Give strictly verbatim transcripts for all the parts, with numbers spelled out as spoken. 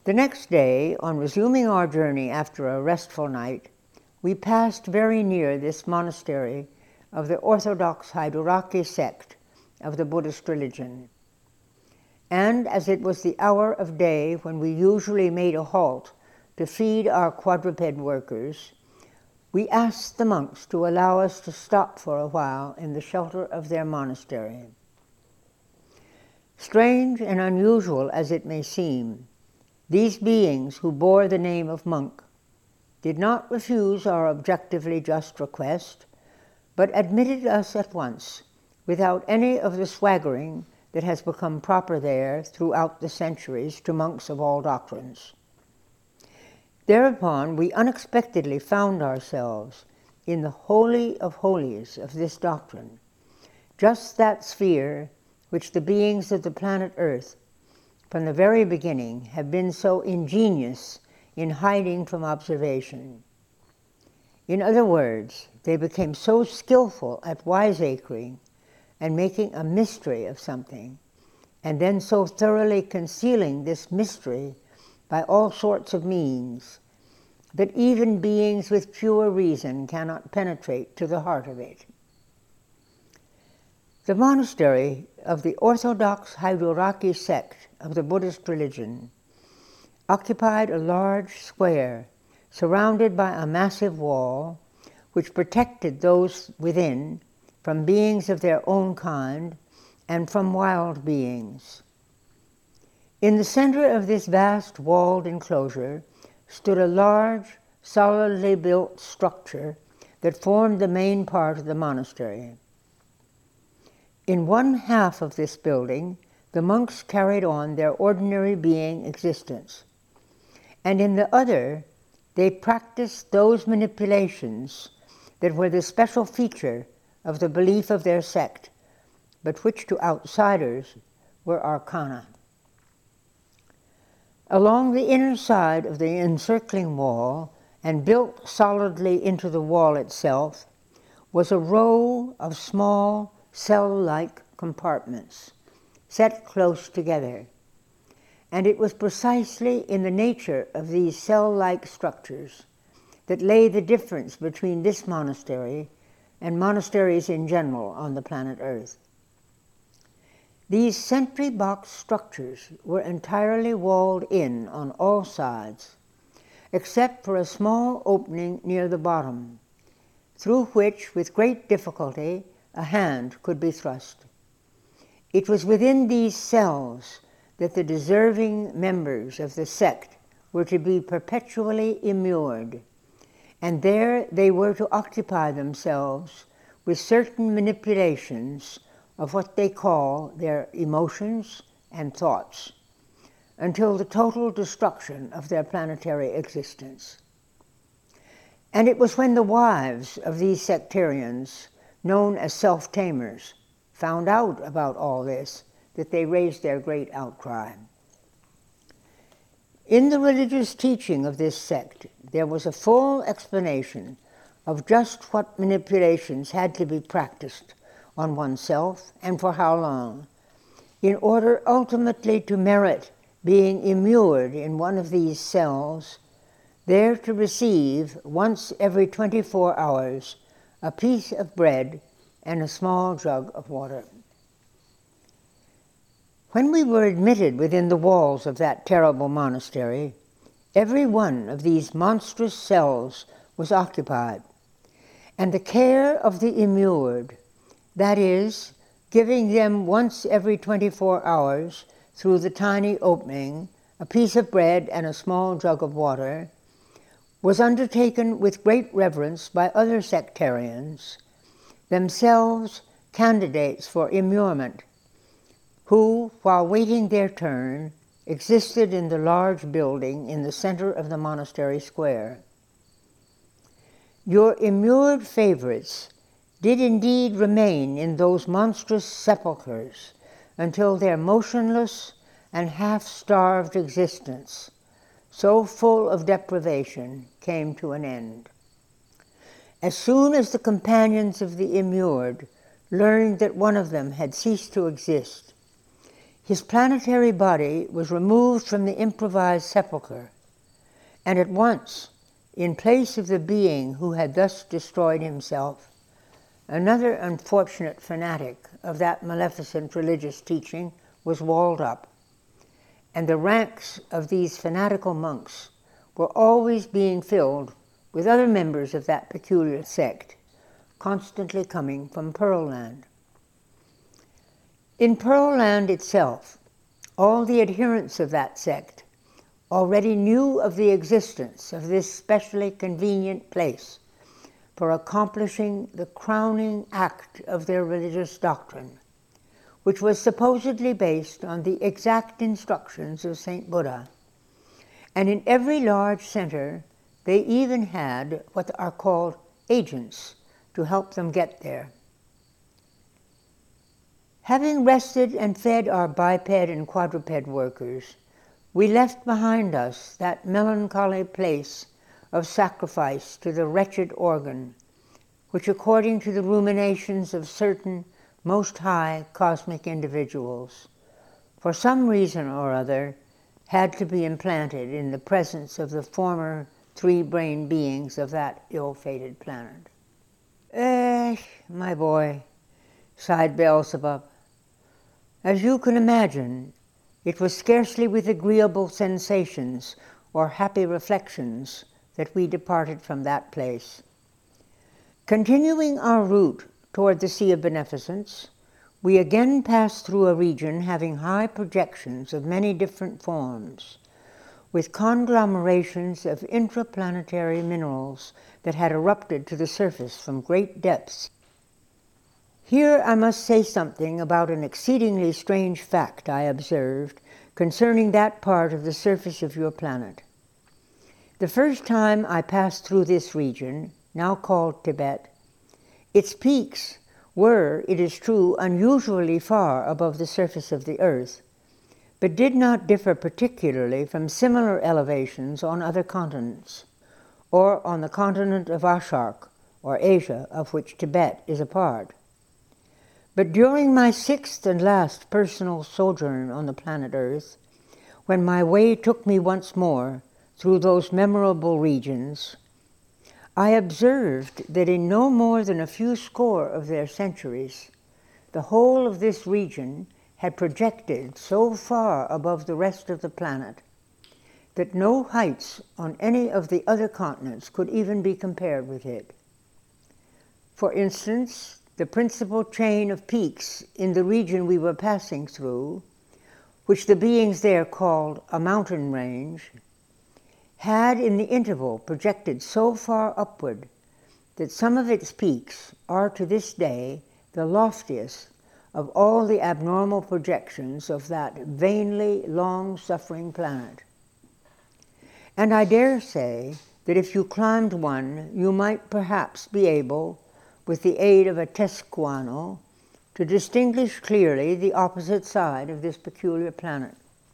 The next day, on resuming our journey after a restful night, we passed very near this monastery of the Orthodox Haiduraki sect of the Buddhist religion. And as it was the hour of day when we usually made a halt to feed our quadruped workers, we asked the monks to allow us to stop for a while in the shelter of their monastery. Strange and unusual as it may seem, these beings who bore the name of monk did not refuse our objectively just request, but admitted us at once, without any of the swaggering that has become proper there throughout the centuries to monks of all doctrines. Thereupon we unexpectedly found ourselves in the holy of holies of this doctrine, just that sphere which the beings of the planet Earth from the very beginning have been so ingenious in hiding from observation. In other words, they became so skillful at wiseacring and making a mystery of something, and then so thoroughly concealing this mystery by all sorts of means, that even beings with pure reason cannot penetrate to the heart of it. The monastery of the Orthodox Haiduraki sect of the Buddhist religion occupied a large square surrounded by a massive wall which protected those within from beings of their own kind and from wild beings. In the center of this vast walled enclosure stood a large, solidly built structure that formed the main part of the monastery. In one half of this building, the monks carried on their ordinary being existence, and in the other, they practiced those manipulations that were the special feature of the belief of their sect, but which to outsiders were arcana. Along the inner side of the encircling wall, and built solidly into the wall itself, was a row of small cell-like compartments set close together. And it was precisely in the nature of these cell-like structures that lay the difference between this monastery and monasteries in general on the planet Earth. These sentry box structures were entirely walled in on all sides, except for a small opening near the bottom, through which, with great difficulty, a hand could be thrust. It was within these cells that the deserving members of the sect were to be perpetually immured, and there they were to occupy themselves with certain manipulations of what they call their emotions and thoughts, until the total destruction of their planetary existence. And it was when the wives of these sectarians, known as self-tamers, found out about all this that they raised their great outcry. In the religious teaching of this sect, there was a full explanation of just what manipulations had to be practiced on oneself and for how long, in order ultimately to merit being immured in one of these cells, there to receive once every twenty-four hours a piece of bread and a small jug of water. When we were admitted within the walls of that terrible monastery, every one of these monstrous cells was occupied, and the care of the immured, that is, giving them once every twenty-four hours through the tiny opening a piece of bread and a small jug of water, was undertaken with great reverence by other sectarians, themselves candidates for immurement, who, while waiting their turn, existed in the large building in the center of the monastery square. Your immured favorites did indeed remain in those monstrous sepulchres until their motionless and half-starved existence, so full of deprivation, came to an end. As soon as the companions of the immured learned that one of them had ceased to exist, his planetary body was removed from the improvised sepulchre, and at once, in place of the being who had thus destroyed himself, another unfortunate fanatic of that maleficent religious teaching was walled up, and the ranks of these fanatical monks were always being filled with other members of that peculiar sect, constantly coming from Pearl Land. In Pearl Land itself, all the adherents of that sect already knew of the existence of this specially convenient place for accomplishing the crowning act of their religious doctrine, which was supposedly based on the exact instructions of Saint Buddha. And in every large center, they even had what are called agents to help them get there. Having rested and fed our biped and quadruped workers, we left behind us that melancholy place of sacrifice to the wretched organ, which, according to the ruminations of certain most high cosmic individuals, for some reason or other, had to be implanted in the presence of the former three-brained beings of that ill-fated planet. Eh, my boy, sighed Beelzebub. As you can imagine, it was scarcely with agreeable sensations or happy reflections that we departed from that place. Continuing our route toward the Sea of Beneficence, we again passed through a region having high projections of many different forms, with conglomerations of intraplanetary minerals that had erupted to the surface from great depths. Here I must say something about an exceedingly strange fact I observed concerning that part of the surface of your planet. The first time I passed through this region, now called Tibet, its peaks were, it is true, unusually far above the surface of the earth, but did not differ particularly from similar elevations on other continents, or on the continent of Ashark, or Asia, of which Tibet is a part. But during my sixth and last personal sojourn on the planet Earth, when my way took me once more through those memorable regions, I observed that in no more than a few score of their centuries, the whole of this region had projected so far above the rest of the planet that no heights on any of the other continents could even be compared with it. For instance, the principal chain of peaks in the region we were passing through, which the beings there called a mountain range, had in the interval projected so far upward that some of its peaks are to this day the loftiest of all the abnormal projections of that vainly long-suffering planet. And I dare say that if you climbed one, you might perhaps be able, with the aid of a Tesquano, to distinguish clearly the opposite side of this peculiar planet.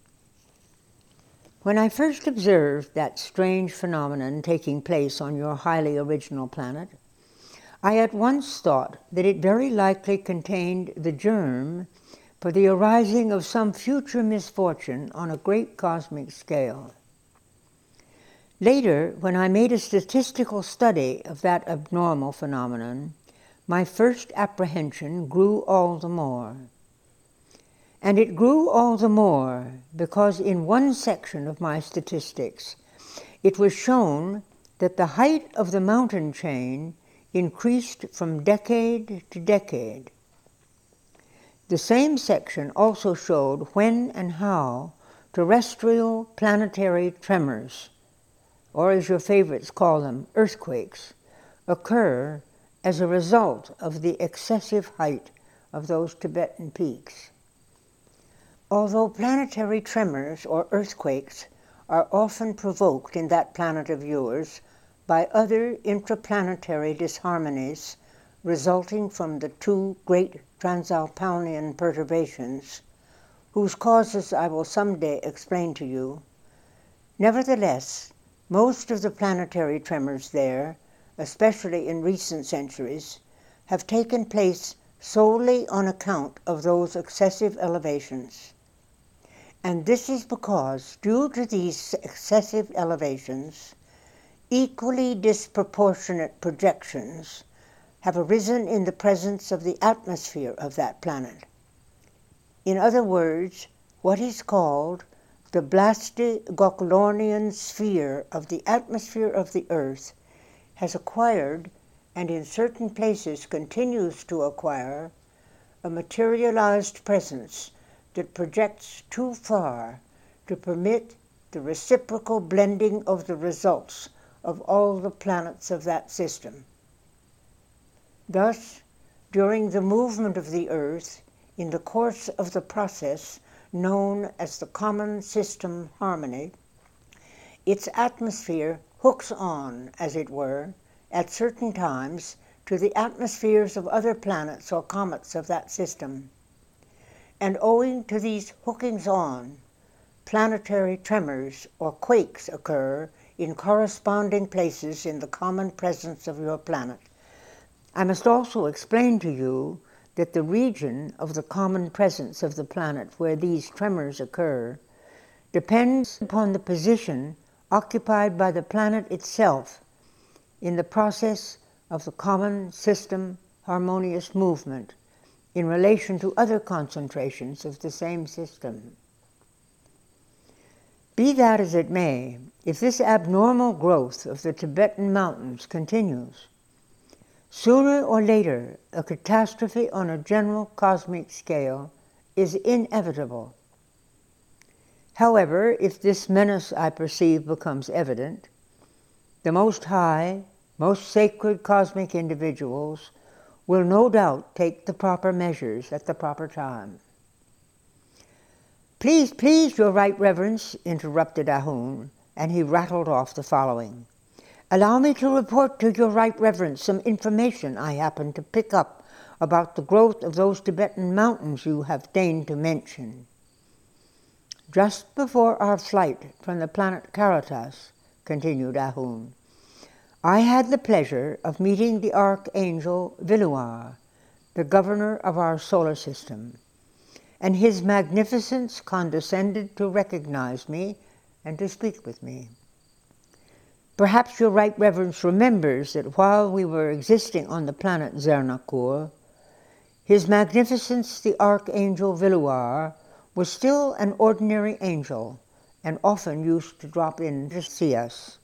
When I first observed that strange phenomenon taking place on your highly original planet, I at once thought that it very likely contained the germ for the arising of some future misfortune on a great cosmic scale. Later, when I made a statistical study of that abnormal phenomenon, my first apprehension grew all the more. And it grew all the more because in one section of my statistics, it was shown that the height of the mountain chain increased from decade to decade. The same section also showed when and how terrestrial planetary tremors, or as your favorites call them, earthquakes, occur as a result of the excessive height of those Tibetan peaks. Although planetary tremors or earthquakes are often provoked in that planet of yours by other intraplanetary disharmonies resulting from the two great Transalpinian perturbations, whose causes I will someday explain to you, nevertheless, most of the planetary tremors there, especially in recent centuries, have taken place solely on account of those excessive elevations. And this is because, due to these excessive elevations, equally disproportionate projections have arisen in the presence of the atmosphere of that planet. In other words, what is called the Blasti-Gokulornian sphere of the atmosphere of the Earth has acquired, and in certain places continues to acquire, a materialized presence that projects too far to permit the reciprocal blending of the results of all the planets of that system. Thus, during the movement of the Earth, in the course of the process known as the common system harmony, its atmosphere hooks on, as it were, at certain times to the atmospheres of other planets or comets of that system. And owing to these hookings on, planetary tremors or quakes occur in corresponding places in the common presence of your planet. I must also explain to you that the region of the common presence of the planet where these tremors occur depends upon the position occupied by the planet itself in the process of the common system harmonious movement in relation to other concentrations of the same system. Be that as it may, if this abnormal growth of the Tibetan mountains continues, sooner or later a catastrophe on a general cosmic scale is inevitable. However, if this menace I perceive becomes evident, the Most High, most sacred cosmic individuals will no doubt take the proper measures at the proper time. Please, please, Your Right Reverence, interrupted Ahun, and he rattled off the following. Allow me to report to Your Right Reverence some information I happened to pick up about the growth of those Tibetan mountains you have deigned to mention. Just before our flight from the planet Caritas, continued Ahun, I had the pleasure of meeting the Archangel Viluar, the governor of our solar system, and his magnificence condescended to recognize me and to speak with me. Perhaps Your Right Reverence remembers that while we were existing on the planet Zernakur, His Magnificence the Archangel Viluar was still an ordinary angel and often used to drop in to see us.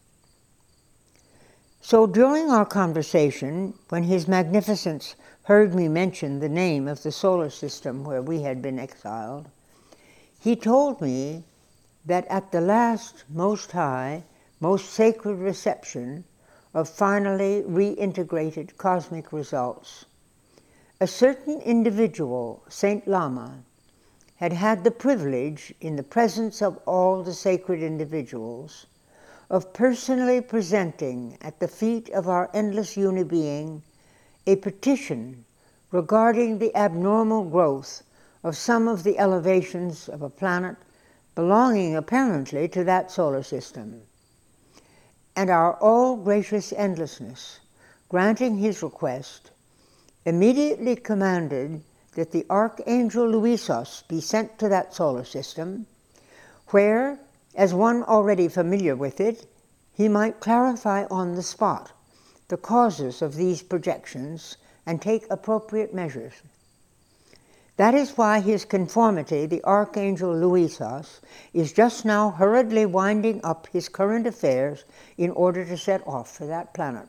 So during our conversation, when His Magnificence heard me mention the name of the solar system where we had been exiled, he told me that at the last Most High, most sacred reception of finally reintegrated cosmic results, a certain individual, Saint Lama, had had the privilege, in the presence of all the sacred individuals, of personally presenting at the feet of our endless unibeing a petition regarding the abnormal growth of some of the elevations of a planet belonging apparently to that solar system. And our all-gracious endlessness, granting his request, immediately commanded that the Archangel Luisos be sent to that solar system, where, as one already familiar with it, he might clarify on the spot the causes of these projections and take appropriate measures. That is why His Conformity, the Archangel Luisos, is just now hurriedly winding up his current affairs in order to set off for that planet.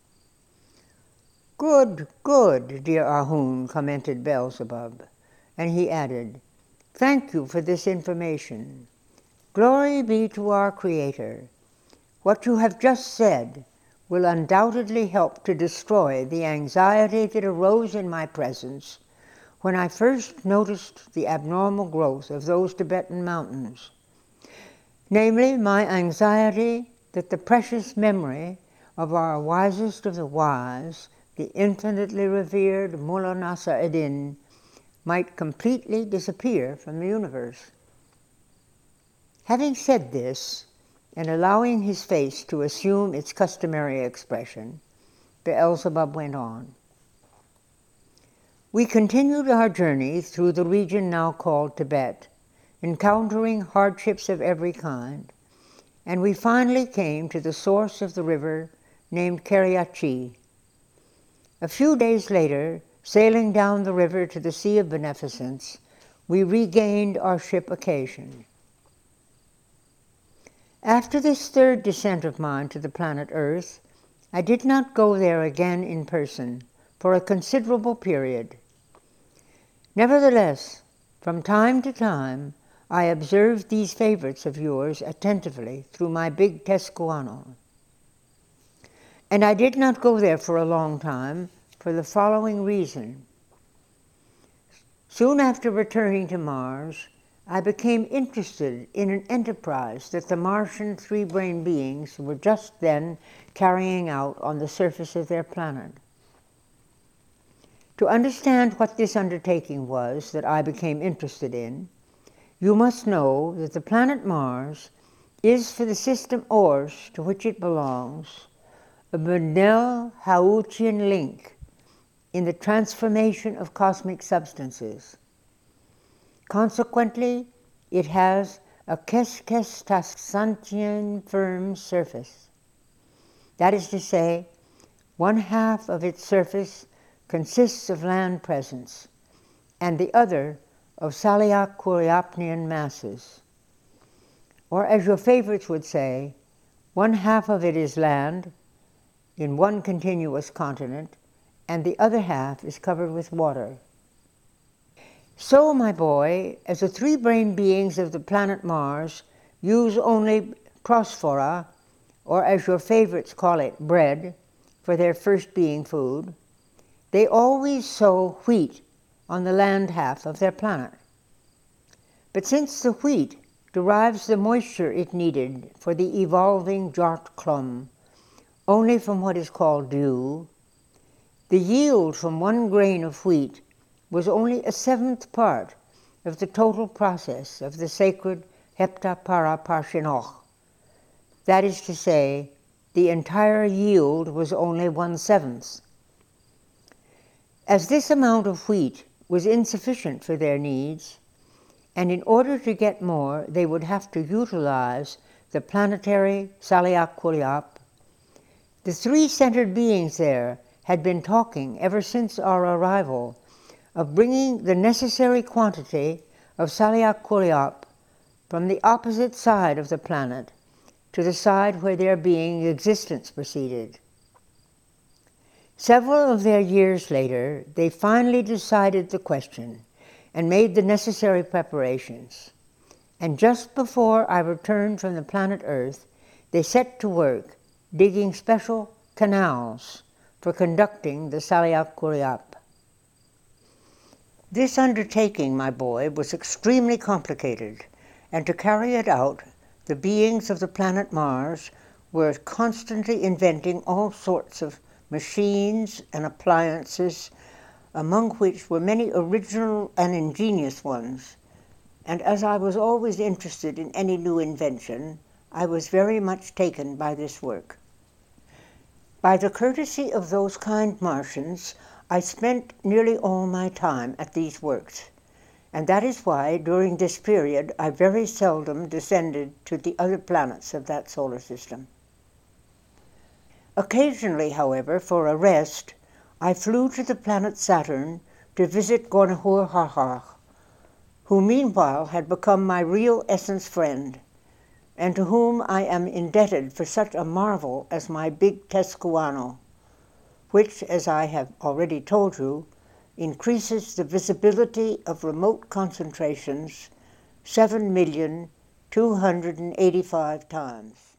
Good, good, dear Ahun, commented Beelzebub, and he added, thank you for this information. Glory be to our Creator. What you have just said will undoubtedly help to destroy the anxiety that arose in my presence when I first noticed the abnormal growth of those Tibetan mountains, namely my anxiety that the precious memory of our wisest of the wise, the infinitely revered Mullah Nasr-Eddin, might completely disappear from the universe. Having said this, and allowing his face to assume its customary expression, Beelzebub went on. We continued our journey through the region now called Tibet, encountering hardships of every kind, and we finally came to the source of the river named Keriachi. A few days later, sailing down the river to the Sea of Beneficence, we regained our ship Occasion. After this third descent of mine to the planet Earth, I did not go there again in person for a considerable period. Nevertheless, from time to time, I observed these favorites of yours attentively through my big Tescuano. And I did not go there for a long time for the following reason. Soon after returning to Mars, I became interested in an enterprise that the Martian three-brain beings were just then carrying out on the surface of their planet. To understand what this undertaking was that I became interested in, you must know that the planet Mars is, for the system Ors to which it belongs, a Mendel-Hauchian link in the transformation of cosmic substances. Consequently, it has a Keskestasantian firm surface. That is to say, one half of its surface consists of land presence, and the other of Salyac-Kuriapnian masses. Or, as your favorites would say, one half of it is land in one continuous continent, and the other half is covered with water. So, my boy, as the three-brain beings of the planet Mars use only prosphora, or as your favorites call it, bread, for their first being food, they always sow wheat on the land half of their planet. But since the wheat derives the moisture it needed for the evolving Jart Klum only from what is called dew, the yield from one grain of wheat was only a seventh part of the total process of the sacred Heptapara Parshinoch. That is to say, the entire yield was only one-seventh. As this amount of wheat was insufficient for their needs, and in order to get more, they would have to utilize the planetary Salyac-Kuriap, the three-centered beings there had been talking ever since our arrival of bringing the necessary quantity of Salyac-Kuriap from the opposite side of the planet to the side where their being existence proceeded. Several of their years later, they finally decided the question and made the necessary preparations. And just before I returned from the planet Earth, they set to work digging special canals for conducting the Salyac-Kuriap. This undertaking, my boy, was extremely complicated, and to carry it out, the beings of the planet Mars were constantly inventing all sorts of machines and appliances, among which were many original and ingenious ones. And as I was always interested in any new invention, I was very much taken by this work. By the courtesy of those kind Martians, I spent nearly all my time at these works, and that is why during this period I very seldom descended to the other planets of that solar system. Occasionally, however, for a rest, I flew to the planet Saturn to visit Gornahur-Harhar, who meanwhile had become my real essence friend, and to whom I am indebted for such a marvel as my big Tescuano, which, as I have already told you, increases the visibility of remote concentrations seven million two hundred eighty-five times.